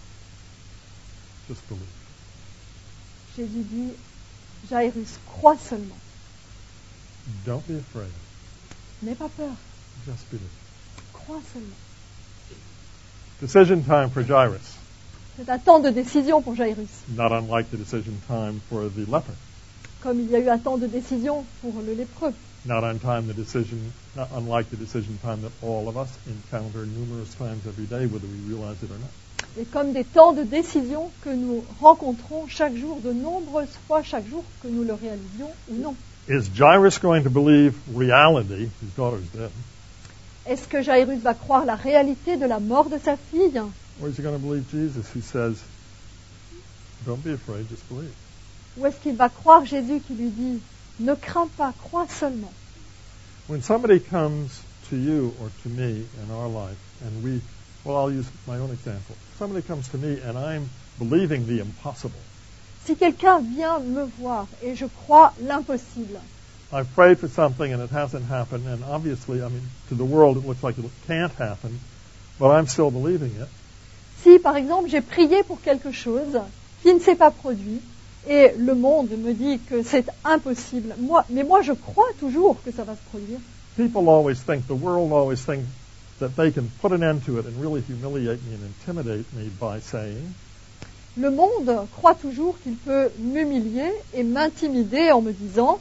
just believe. Jésus dit, Jairus, crois seulement. Don't be afraid. N'aie pas peur. Just believe. Crois seulement. Decision time for Jairus. C'est un temps de décision pour Jairus. Not unlike the decision time for the leper. Comme il y a eu un temps de décision pour le lépreux. Not on time the decision, not unlike the decision time that all of us encounter numerous times every day, whether we realize it or not. Et comme des temps de décision que nous rencontrons chaque jour, de nombreuses fois chaque jour, que nous le réalisions ou non. Is Jairus going to believe reality? His daughter's dead. Est-ce que Jairus va croire la réalité de la mort de sa fille? Or is he going to believe Jesus who says, don't be afraid, just believe? Ou est-ce qu'il va croire Jésus qui lui dit « Ne crains pas, crois seulement ». When somebody comes to you or to me in our life, and we, well, I'll use my own example. Somebody comes to me and I'm believing the impossible. Si quelqu'un vient me voir et je crois l'impossible, I've prayed for something and it hasn't happened, and obviously, I mean, to the world it looks like it can't happen, but I'm still believing it. si par exemple j'ai prié pour quelque chose qui ne s'est pas produit et le monde me dit que c'est impossible, moi, mais moi je crois toujours que ça va se produire. People always think, the world always thinks that they can put an end to it and really humiliate me and intimidate me by saying, Le monde croit toujours qu'il peut m'humilier et m'intimider en me disant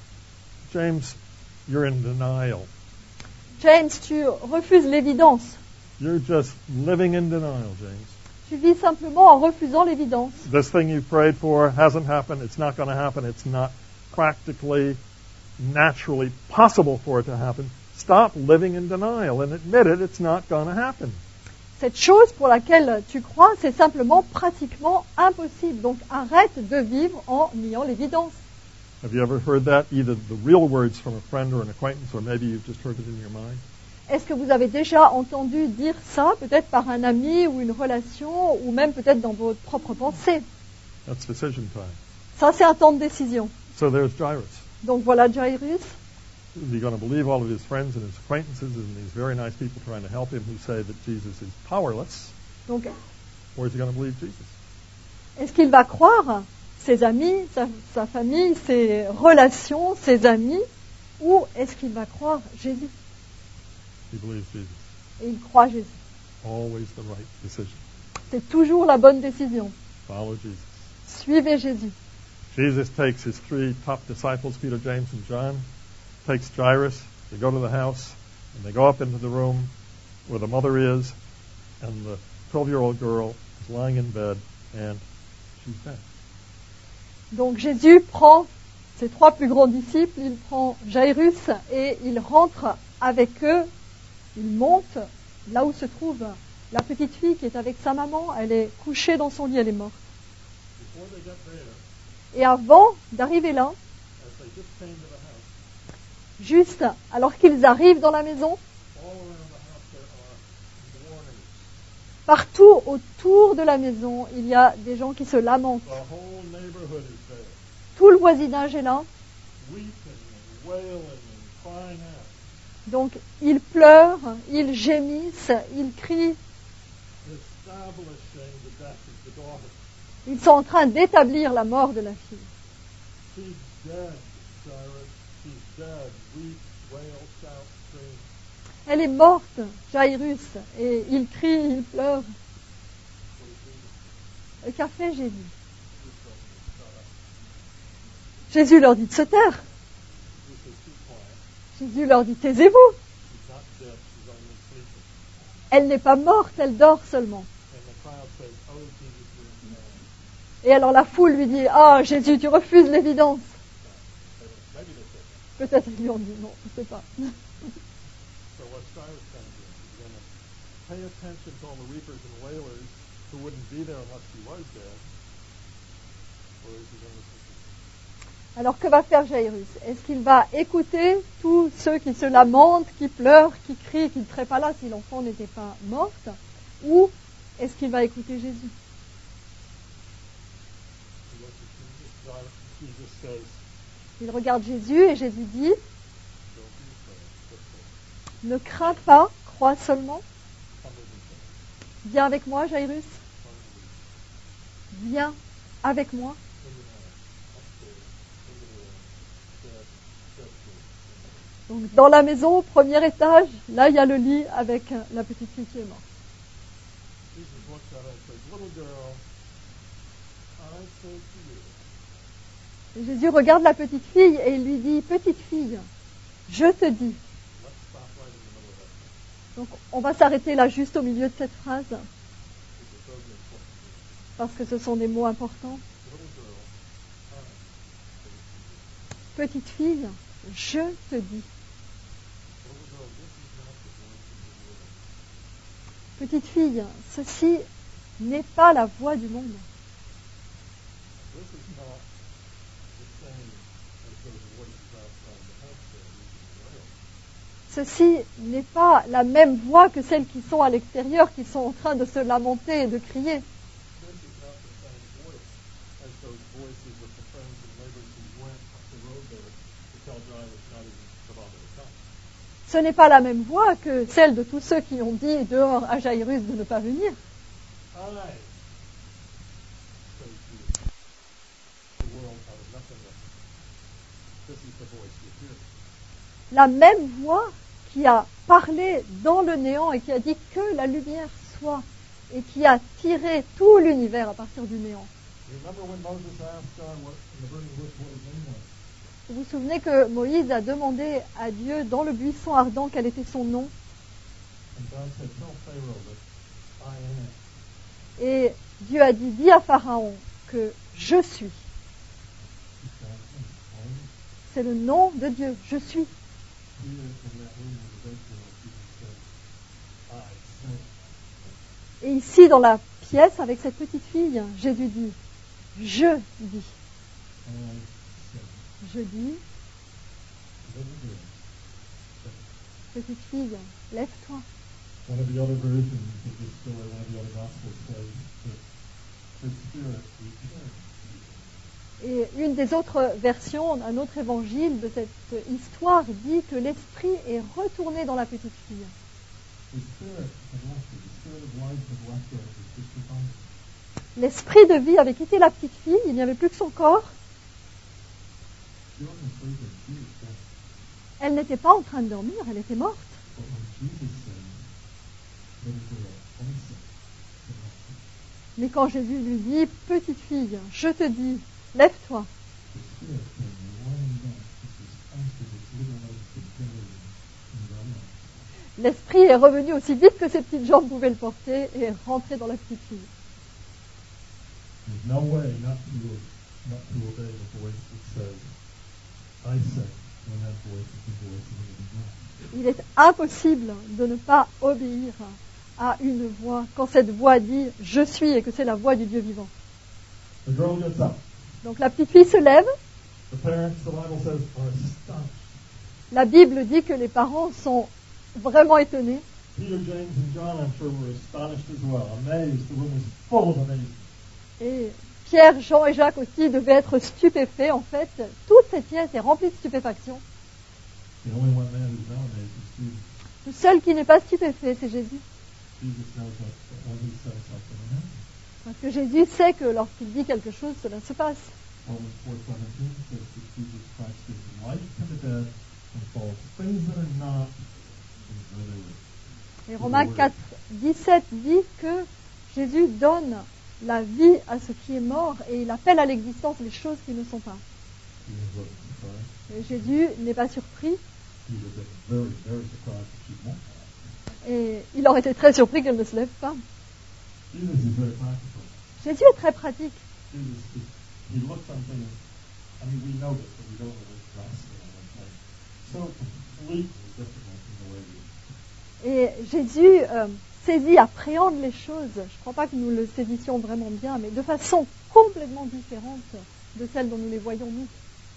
« James, you're in denial. James, tu refuses l'évidence. You're just living in denial, James. Tu vis simplement en refusant l'évidence. This thing you prayed for hasn't happened. It's not going to happen. It's not practically, naturally possible for it to happen. Stop living in denial and admit it. It's not going to happen. Cette chose pour laquelle tu crois, c'est simplement pratiquement impossible. Donc arrête de vivre en niant l'évidence. Have you ever heard that, either the real words from a friend or an acquaintance, or maybe you've just heard it in your mind? Est-ce que vous avez déjà entendu dire ça, peut-être par un ami ou une relation, ou même peut-être dans votre propre pensée? That's decision time. Ça, c'est un temps de décision. So there's Jairus. Donc voilà Jairus. Is he going to believe all of his friends and his acquaintances and these very nice people trying to help him who say that Jesus is powerless? Donc, Or is he going to believe Jesus? est-ce qu'il va croire ses amis, sa, sa famille, ses relations, ses amis, ou est-ce qu'il va croire Jésus? He believes Jesus. Et il croit Jésus. Always the right decision. C'est toujours la bonne décision. Follow Jesus. Suivez Jésus. Jesus takes his three top disciples, Peter, James, and John, takes Jairus. They go to the house, and they go up into the room where the mother is, and the twelve-year-old girl is lying in bed, and she's dead. Donc Jésus prend ses trois plus grands disciples, il prend Jairus et il rentre avec eux, il monte là où se trouve la petite fille qui est avec sa maman, elle est couchée dans son lit, elle est morte. Before they get there, Et avant d'arriver là, as they just came to the house, juste alors qu'ils arrivent dans la maison, all around the house there are mourners. partout autour de la maison, il y a des gens qui se lamentent. The whole neighborhood is there, Tout le voisinage est là. weeping and wailing and crying out, Donc ils pleurent, ils gémissent, ils crient. establishing the death of the daughter. Ils sont en train d'établir la mort de la fille. She's dead, Cyrus. She's dead. Weep, wail, shout, scream. Elle est morte, Jairus, et il crie, il pleure. Et qu'a fait Jésus? Jésus leur dit de se taire. Jésus leur dit, taisez-vous. She's not dead. She's only sleeping. Elle n'est pas morte, elle dort seulement. And the crowd says, "Oh, Jesus, you're mad." Et alors la foule lui dit, ah Jésus, tu refuses l'évidence. Maybe they said that. Peut-être ils lui ont dit, non, je ne sais pas. So what's Cyrus going to do? He's going to pay attention to all the reapers and wailers who wouldn't be there unless she was dead, or is he going to listen to Jesus? Alors que va faire Jairus? Est-ce qu'il va écouter tous ceux qui se lamentent, qui pleurent, qui crient, qui ne seraient pas là si l'enfant n'était pas morte? Ou est-ce qu'il va écouter Jésus? He looks at Jesus. Jesus says, Il regarde Jésus et Jésus dit, "Don't be afraid. Just faith. ne crains pas, crois seulement. Come with me. Viens avec moi, Jairus. Come with me. Viens avec moi. In the house, upstairs, in the room, dead, dead sleep." Donc dans la maison, au premier étage, là il y a le lit avec la petite fille qui est morte. Jesus looks at her and says, "Little girl, I say to you, Et Jésus regarde la petite fille et il lui dit, petite fille, je te dis. let's stop right in the middle of that. Donc on va s'arrêter là juste au milieu de cette phrase It's a totally important. parce que ce sont des mots importants. Little girl, I say to you." Petite fille, je te dis. Little girl, this is not the voice of the world. Petite fille, ceci n'est pas la voix du monde. This is not ceci n'est pas la même voix que celles qui sont à l'extérieur, qui sont en train de se lamenter et de crier. This is not the same voice as those voices of the friends and neighbors who went up the road there to tell Jairus not even to bother to come. Ce n'est pas la même voix que celle de tous ceux qui ont dit dehors à Jairus de ne pas venir. Aye. Says Jesus. The world out of nothingness. This is the voice you hear. La même voix qui a parlé dans le néant et qui a dit que la lumière soit et qui a tiré tout l'univers à partir du néant. Remember when Moses asked God what in the burning bush what his name was? Vous vous souvenez que Moïse a demandé à Dieu dans le buisson ardent quel était son nom, And God said, tell Pharaoh that I am. et Dieu a dit, dis à Pharaon que je suis. He's God's name. Always. C'est le nom de Dieu, je suis. Here in that room with the bed girl, Jesus said, I say. Et ici, dans la pièce, avec cette petite fille, Jésus dit, je dis. I say. Je dis, Little girl. petite fille, lève-toi. One of the other versions of this story, one of the other gospels says that the Spirit returned. Et une des autres versions, un autre évangile de cette histoire dit que l'esprit est retourné dans la petite fille. The Spirit had left her. The Spirit of life had left her. It was just her body. L'esprit de vie avait quitté la petite fille, il n'y avait plus que son corps. She wasn't sleeping. She was dead. Elle n'était pas en train de dormir, elle était morte. But when Jesus said, little girl, I say, she left her. Mais quand Jésus lui dit, petite fille, je te dis, lève-toi, The Spirit came running back just as fast as its little legs could carry her and run out. l'esprit est revenu aussi vite que ses petites jambes pouvaient le porter et est rentré dans la petite fille. There's no way not to, not to obey the voice that says, I say, when that voice is the voice of the living God. Il est impossible de ne pas obéir à une voix quand cette voix dit « je suis » et que c'est la voix du Dieu vivant. The girl gets up. Donc la petite fille se lève. The parents, the Bible says, are astonished. La Bible dit que les parents sont vraiment étonnés. Peter, James, and John, I'm sure, were astonished as well. Amazed. The room was full of amazement. Et Pierre, Jean et Jacques aussi devaient être stupéfaits. En fait, toute cette pièce est remplie de stupéfaction. The only one man who's not amazed is Jesus. Le seul qui n'est pas stupéfait, c'est Jésus. Jesus knows that when he says something, it happens. Parce que Jésus sait que lorsqu'il dit quelque chose, cela se passe. Romans four seventeen says that Jesus Christ gives life to the dead and calls things that are not as though they were. Et Romains quatre, dix-sept dit que Jésus donne la vie à ce qui est mort et il appelle à l'existence les choses qui ne sont pas. Jesus wasn't surprised. Et Jésus n'est pas surpris He would have been very, very surprised if she won't have. et il aurait été très surpris qu'elle ne se lève pas. Jesus is very practical. Jésus est très pratique. Jesus, he, he looks on things. I mean, we know this, but we don't really grasp it. Like, so completely different from the way we. Et Jésus euh, saisit, appréhende les choses. Je ne crois pas que nous le saisissions vraiment bien, mais de façon complètement différente de celle dont nous les voyons nous.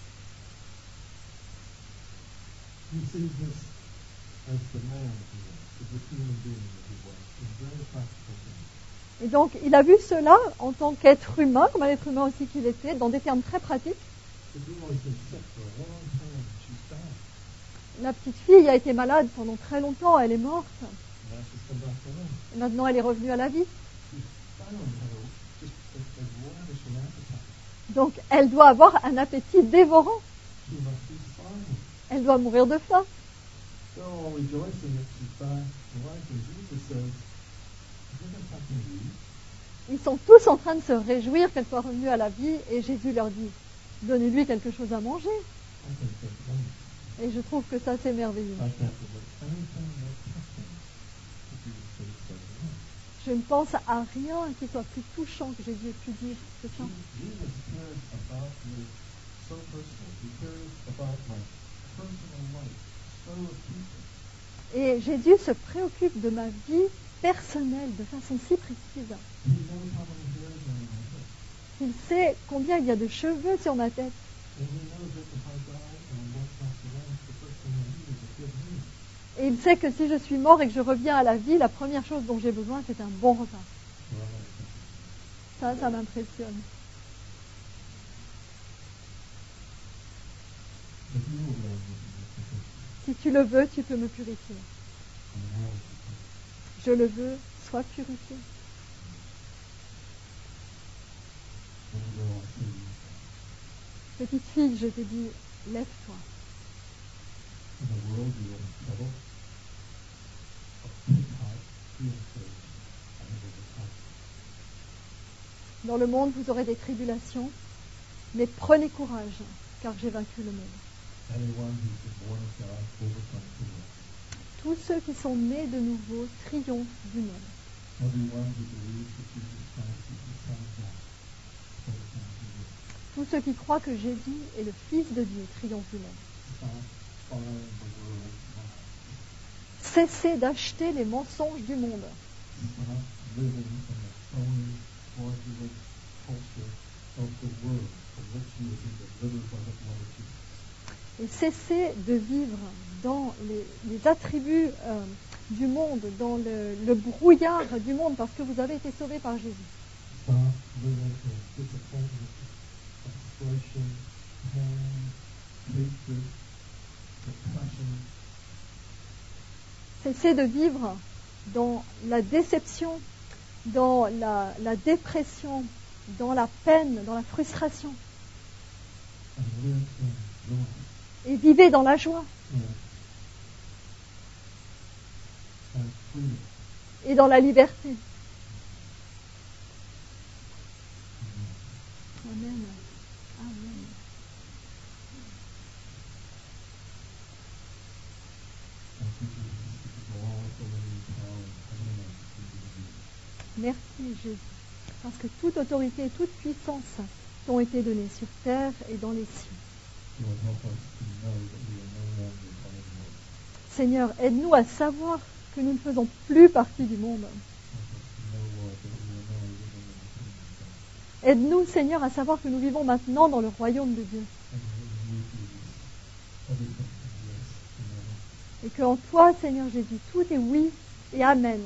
He sees this as the man that he was, as the human being that he was, in very practical things. Et donc, il a vu cela en tant qu'être humain, comme un être humain aussi qu'il était, dans des termes très pratiques. The girl has been sick for a long time, and she's dying. La petite fille a été malade pendant très longtemps, elle est morte. Now she's come back to life. Et maintenant, elle est revenue à la vie. She's bound to have a, just a, a lavish an appetite. Donc, elle doit avoir un appétit dévorant. She must be starving. Elle doit mourir de faim. They're all rejoicing that she's back to life, and Jesus says, give her something to eat. Ils sont tous en train de se réjouir qu'elle soit revenue à la vie et Jésus leur dit, donnez-lui quelque chose à manger. I think that's wonderful. Et je trouve que ça, c'est merveilleux. I can't think of anything more touching that Jesus could have said to her. Je ne pense à rien qui soit plus touchant que Jésus ait pu dire que ça. Jesus cares about me so personally. He cares about my personal life so acutely. Et Jésus se préoccupe de ma vie personnelle de façon si précise. He knows how many hairs are on my head. Il sait combien il y a de cheveux sur ma tête. And he knows that if I die and I'm left off the life, the first thing I need is a good news. Et il sait que si je suis mort et que je reviens à la vie, la première chose dont j'ai besoin, c'est un bon repas. Ça, ça m'impressionne. Si tu le veux, tu peux me purifier. Je le veux, sois purifié. Petite fille, je te dis, lève-toi. Dans le monde, vous aurez des tribulations, mais prenez courage, car j'ai vaincu le monde. Tous ceux qui sont nés de nouveau triomphent du monde. Tous ceux qui croient que Jésus est le Fils de Dieu triomphent du monde. Cessez d'acheter les mensonges du monde. Et cessez de vivre dans les, les attributs euh, du monde, dans le, le brouillard du monde, parce que vous avez été sauvés par Jésus. Cessez de vivre dans la déception, dans la, la dépression, dans la peine, dans la frustration. Et vivez dans la joie. Et dans la liberté. Amen. Amen. Merci Jésus, parce que toute autorité et toute puissance t'ont été données sur terre et dans les cieux. Seigneur, aide-nous à savoir que nous ne faisons plus partie du monde. Aide-nous, Seigneur, à savoir que nous vivons maintenant dans le royaume de Dieu. Et qu'en toi, Seigneur Jésus, tout est oui et amen.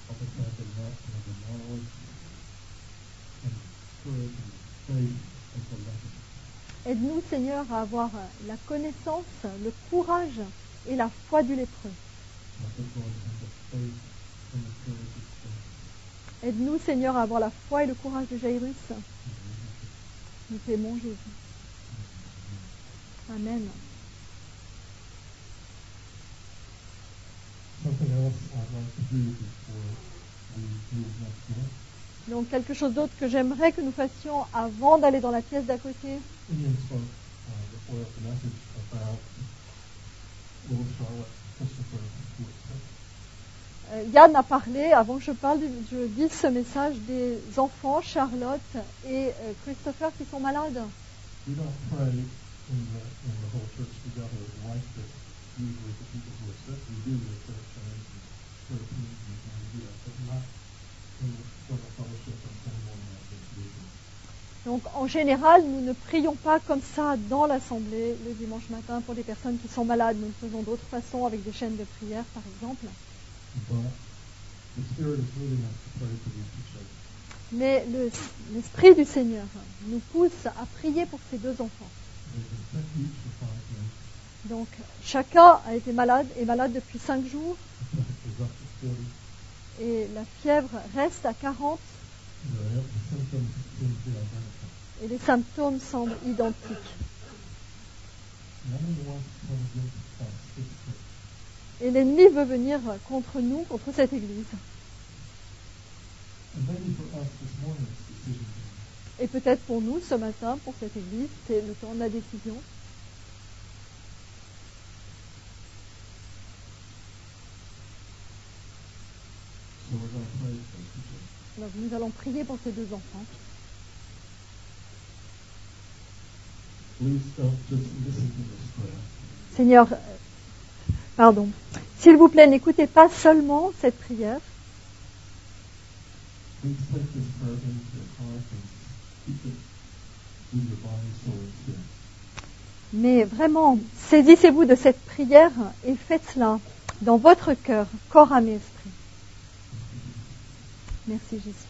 Aide-nous, Seigneur, à avoir la connaissance, le courage et la foi du lépreux. Aide-nous, Seigneur, à avoir la foi et le courage de Jairus. Nous t'aimons, Jésus. Amen. Donc quelque chose d'autre que j'aimerais que nous fassions avant d'aller dans la pièce d'à côté. Euh, Yann a parlé, avant que je parle, je dise ce message des enfants, Charlotte et euh, Christopher qui sont malades. Donc en général, nous ne prions pas comme ça dans l'assemblée le dimanche matin pour des personnes qui sont malades. Nous le faisons d'autres façons avec des chaînes de prière, par exemple. Mais le, l'Esprit du Seigneur nous pousse à prier pour ces deux enfants. Donc chacun a été malade, est malade depuis cinq jours. Et la fièvre reste à quarante. Et les symptômes semblent identiques. Et l'ennemi veut venir contre nous, contre cette église. Et peut-être pour nous, ce matin, pour cette église, c'est le temps de la décision. Alors, nous allons prier pour ces deux enfants. Seigneur, euh, pardon, s'il vous plaît, n'écoutez pas seulement cette prière. Mais vraiment, saisissez-vous de cette prière et faites-la dans votre cœur, corps, âme et esprit. Merci Jésus.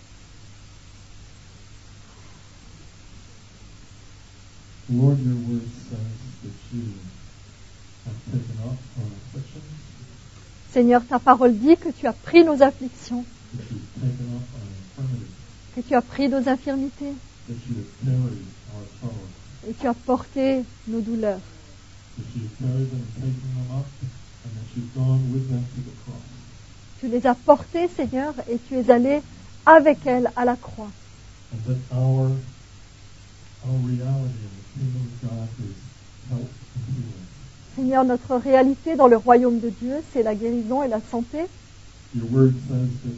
Lord, your word says that you have taken up our afflictions, Seigneur, ta parole dit que tu as pris nos afflictions, that you've taken up our infirmities, que tu as pris nos infirmités that you have carried our sorrows, et tu as porté nos douleurs. that you have carried them, taken them up, and that you've gone with them to the cross. Tu les as portées, Seigneur, et tu es allé avec elles à la croix. And that our, our reality in the kingdom of God is health and healing. Seigneur, notre réalité dans le royaume de Dieu, c'est la guérison et la santé. Your word says that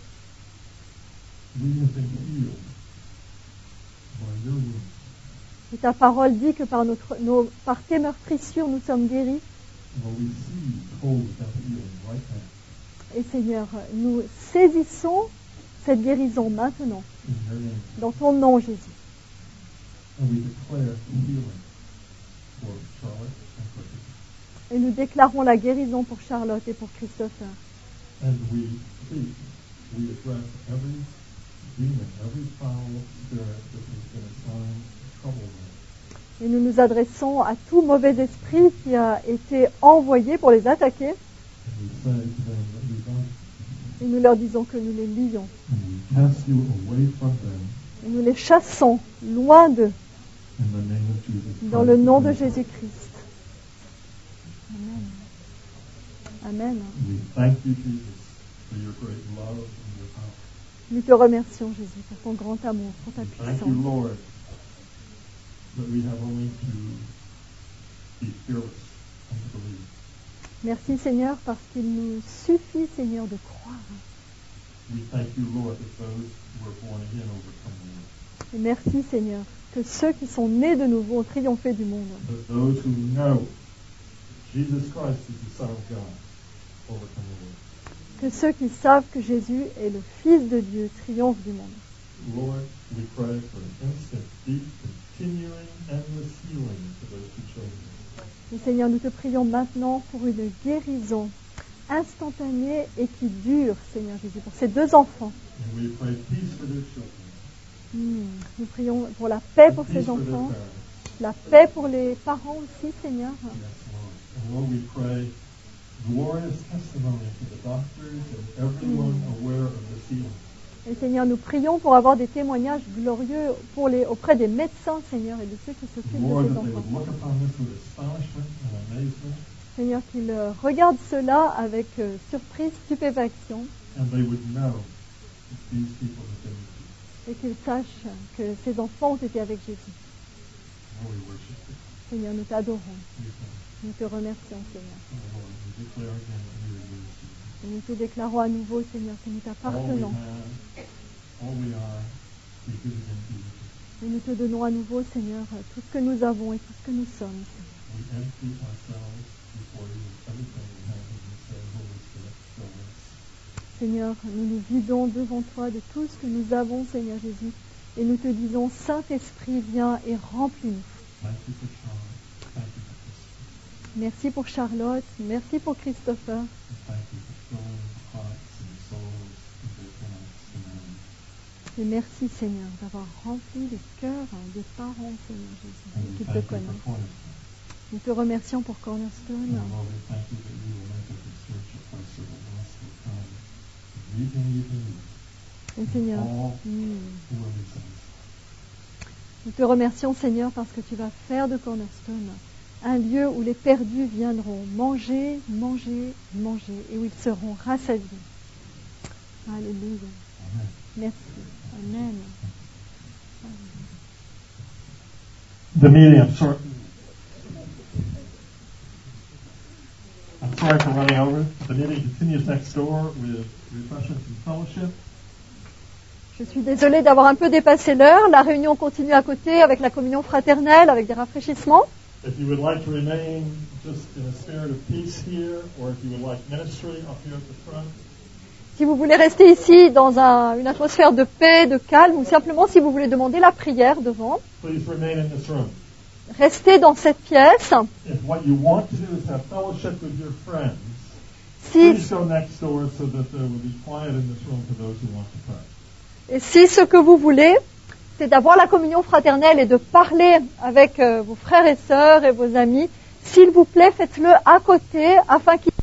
we have been healed by your wounds. Et ta parole dit que par, notre, nos, par tes meurtrissures, nous sommes guéris. Well, we see hold of that healing right now Et Seigneur, nous saisissons cette guérison maintenant, in your name. dans ton nom, Jésus. And we declare healing for Charlotte and for Christopher. Et nous déclarons la guérison pour Charlotte et pour Christopher. And we speak, we address every demon, every foul spirit that has been assigned to trouble them. Et nous nous adressons à tout mauvais esprit qui a été envoyé pour les attaquer. And we say to them that we bind Et nous leur disons que nous les lions. and we cast you away from them Et nous les chassons loin d'eux, in the name of Jesus dans le Christ. nom de Jésus-Christ. Amen. Amen. We thank you, Jesus, for your great love and your power. Nous te remercions, Jésus, pour ton grand amour, pour ta We thank you, puissance. Lord, that we have only to be fearless and to believe. Merci, Seigneur, parce qu'il nous suffit, Seigneur, de croire. We thank you, Lord, that those who are born again overcome the world. Et merci, Seigneur, que ceux qui sont nés de nouveau ont triomphé du monde. That those who know that Jesus Christ is the Son of God overcome the world. Que ceux qui savent que Jésus est le Fils de Dieu triomphent du monde. Lord, we pray for an instant, deep, continuing, endless healing for those two children. Et Seigneur, nous te prions maintenant pour une guérison instantanée et qui dure, Seigneur Jésus, pour ces deux enfants. And we pray peace for their children, Hmm. Nous prions pour la paix pour peace ces for their enfants, parents. la paix pour les parents aussi, Seigneur. Yes, Lord. And Lord, we pray glorious testimony to the doctors and everyone aware of this healing. Et Seigneur, nous prions pour avoir des témoignages glorieux pour les, auprès des médecins, Seigneur, et de ceux qui s'occupent Lord, de ces that they enfants. would look upon this with astonishment and amazement, Seigneur, qu'ils euh, regardent cela avec euh, surprise, stupéfaction, and they would know that these people have been with you. et qu'ils sachent que ces enfants ont été avec Jésus. Lord, we worship you. Seigneur, nous t'adorons. We thank you. Nous te remercions, Seigneur. Oh, Lord, we declare again that we are yours, Jesus. Et nous te déclarons à nouveau, Seigneur, que nous All we t'appartenons. have, all we are, we give again to you. Et nous te donnons à nouveau, Seigneur, tout ce que nous avons et tout ce que nous sommes. We empty ourselves before you of everything we have, and we say, Holy Spirit, fill us. Seigneur, nous nous vidons devant toi de tout ce que nous avons, Seigneur Jésus, et nous te disons, Saint-Esprit, viens et remplis-nous. Thank you for Charlotte. Thank you for Christopher. Merci pour Charlotte, merci pour Christopher, And thank you for filling hearts and souls and their parents tonight. et merci, Seigneur, d'avoir rempli les cœurs des parents, Seigneur Jésus, And we qui te thank you connaissent. for Cornerstone. Nous te remercions pour Cornerstone, And Lord, we thank you that you will make us a spiritual place where the lost will come. Weeping, weeping, et Seigneur, all hmm, who will be saved. nous te remercions, Seigneur, parce que tu vas faire de Cornerstone un lieu où les perdus viendront manger, manger, manger, et où ils seront rassasiés. Alléluia. Amen. Merci. Amen. The meeting, I'm sorry. I'm sorry for running over. The meeting continues next door with refreshments and fellowship. Je suis désolée d'avoir un peu dépassé l'heure. La réunion continue à côté avec la communion fraternelle, avec des rafraîchissements. If you would like to remain just in a spirit of peace here, or if you would like ministry up here at the front, Si vous voulez rester ici dans un- une atmosphère de paix, de calme, ou simplement si vous voulez demander la prière devant, please remain in this room. restez dans cette pièce. If what you want to do is have fellowship with your friends, si, please go next door so that there will be quiet in this room for those who want to pray. et si ce que vous voulez, c'est d'avoir la communion fraternelle et de parler avec euh, vos frères et sœurs et vos amis, s'il vous plaît, faites-le à côté afin qu'ils